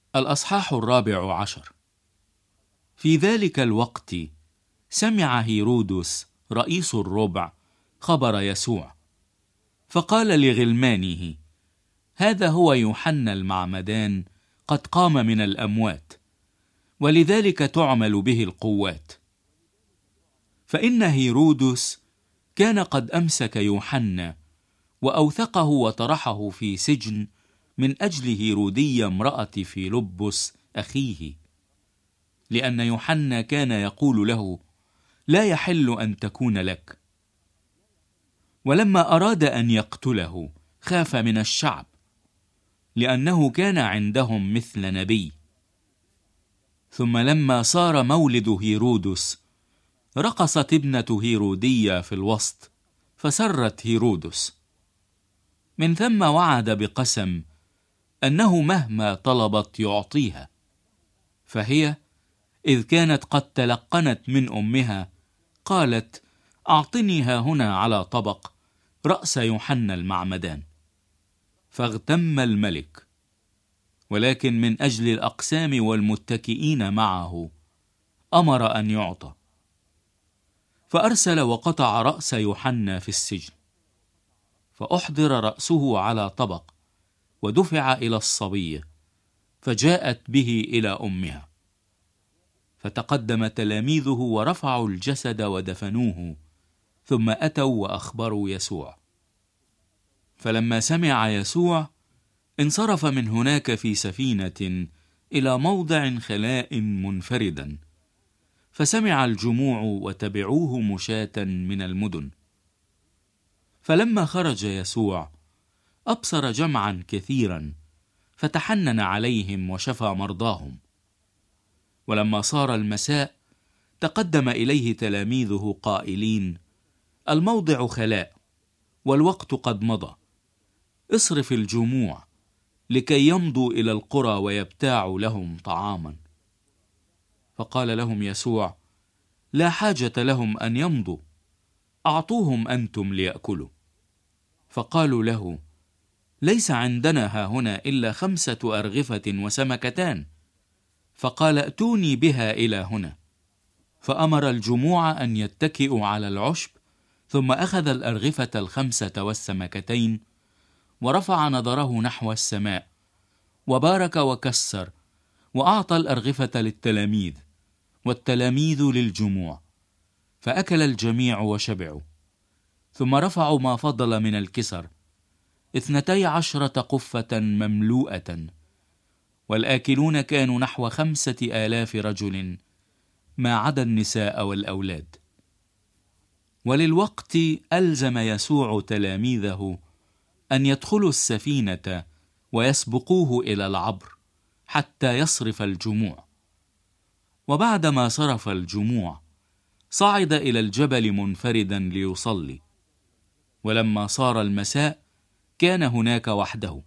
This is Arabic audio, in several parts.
الأصحاح 14. في ذلك الوقت سمع هيرودس رئيس الربع خبر يسوع، فقال لغلمانه: هذا هو يوحنا المعمدان قد قام من الأموات، ولذلك تعمل به القوات. فإن هيرودس كان قد أمسك يوحنا وأوثقه وطرحه في سجن من أجل هيرودية امرأة فيلبس أخيه، لأن يوحنا كان يقول له: لا يحل أن تكون لك. ولما أراد أن يقتله خاف من الشعب، لأنه كان عندهم مثل نبي. ثم لما صار مولد هيرودس رقصت ابنة هيرودية في الوسط، فسرت هيرودس. من ثم وعد بقسم أنه مهما طلبت يعطيها. فهي إذ كانت قد تلقنت من أمها قالت: أعطنيها هنا على طبق رأس يوحنا المعمدان. فاغتم الملك، ولكن من أجل الأقسام والمتكئين معه أمر أن يعطى. فأرسل وقطع رأس يوحنا في السجن، فأحضر رأسه على طبق ودفع إلى الصبية، فجاءت به إلى أمها. فتقدم تلاميذه ورفعوا الجسد ودفنوه، ثم أتوا وأخبروا يسوع. فلما سمع يسوع انصرف من هناك في سفينة إلى موضع خلاء منفردا، فسمع الجموع وتبعوه مشاة من المدن. فلما خرج يسوع أبصر جمعا كثيرا، فتحنن عليهم وشفى مرضاهم. ولما صار المساء تقدم إليه تلاميذه قائلين: الموضع خلاء والوقت قد مضى، اصرف الجموع لكي يمضوا إلى القرى ويبتاعوا لهم طعاما. فقال لهم يسوع: لا حاجة لهم أن يمضوا، أعطوهم أنتم ليأكلوا. فقالوا له: ليس عندنا هاهنا إلا 5 أرغفة وسمكتان. فقال: ائتوني بها إلى هنا. فأمر الجموع أن يتكئوا على العشب، ثم أخذ الأرغفة 5 والسمكتين، ورفع نظره نحو السماء وبارك وكسر، وأعطى الأرغفة للتلاميذ والتلاميذ للجموع، فأكل الجميع وشبعوا. ثم رفعوا ما فضل من الكسر 12 قفة مملوءة، والآكلون كانوا نحو 5000 رجل، ما عدا النساء والأولاد. وللوقت ألزم يسوع تلاميذه أن يدخلوا السفينة ويسبقوه إلى العبر حتى يصرف الجموع. وبعدما صرف الجموع صعد إلى الجبل منفردا ليصلي. ولما صار المساء كان هناك وحده.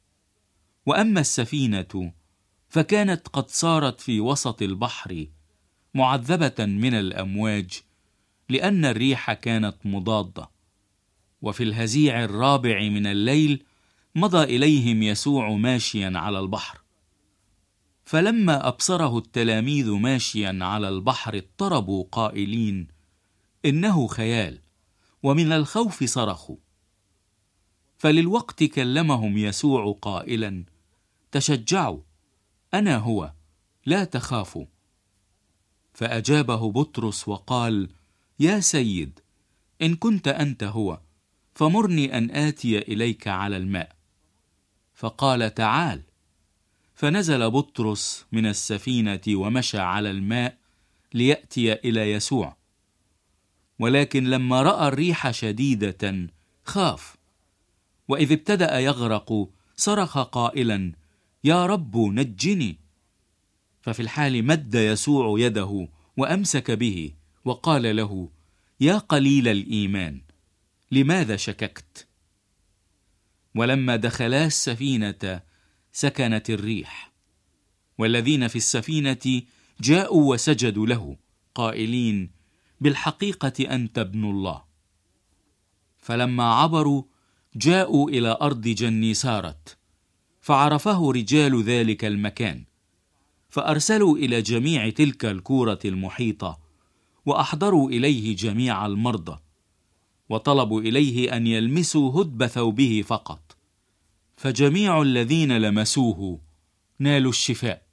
وأما السفينة فكانت قد صارت في وسط البحر معذبة من الأمواج، لأن الريح كانت مضادة. وفي الهزيع الرابع من الليل مضى إليهم يسوع ماشيا على البحر. فلما أبصره التلاميذ ماشيا على البحر اضطربوا قائلين: إنه خيال، ومن الخوف صرخوا. فللوقت كلمهم يسوع قائلا: تشجعوا، أنا هو، لا تخافوا. فأجابه بطرس وقال: يا سيد، إن كنت أنت هو فمرني أن آتي إليك على الماء. فقال: تعال. فنزل بطرس من السفينة ومشى على الماء ليأتي إلى يسوع. ولكن لما رأى الريح شديدة خاف، وإذ ابتدأ يغرق صرخ قائلا: يا رب نجني. ففي الحال مد يسوع يده وأمسك به وقال له: يا قليل الإيمان، لماذا شككت؟ ولما دخلا السفينة سكنت الريح، والذين في السفينة جاءوا وسجدوا له قائلين: بالحقيقة أنت ابن الله. فلما عبروا جاءوا إلى أرض جنيسارت، فعرفه رجال ذلك المكان، فأرسلوا إلى جميع تلك الكورة المحيطة، وأحضروا إليه جميع المرضى، وطلبوا إليه أن يلمسوا هدب ثوبه فقط، فجميع الذين لمسوه نالوا الشفاء.